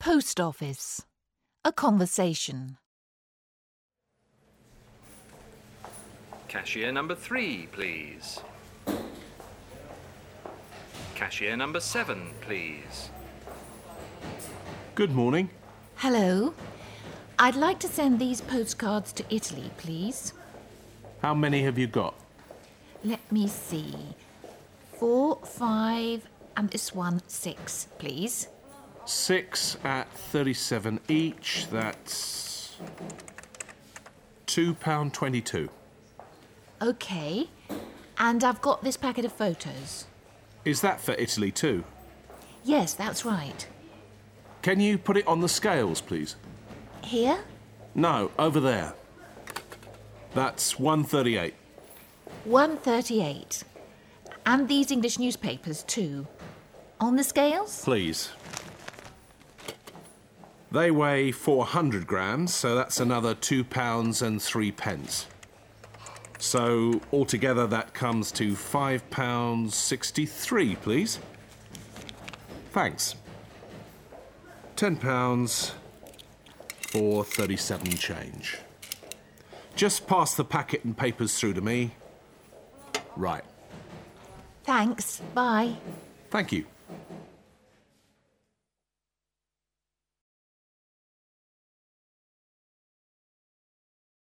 Post office. A conversation. Cashier number 3, please. Cashier number 7, please. Good morning. Hello. I'd like to send these postcards to Italy, please. How many have you got? Let me see. 4, 5, and this one 6, please. 6 at 37 each. That's £2.22. OK. And I've got this packet of photos. Is that for Italy too? Yes, that's right. Can you put it on the scales, please? Here? No, over there. That's 138. 138. And these English newspapers too. On the scales? Please. They weigh 400 grams, so that's another £2 and 3 pence. So altogether that comes to £5.63, please. Thanks. £10 for 37 change. Just pass the packet and papers through to me. Right. Thanks. Bye. Thank you.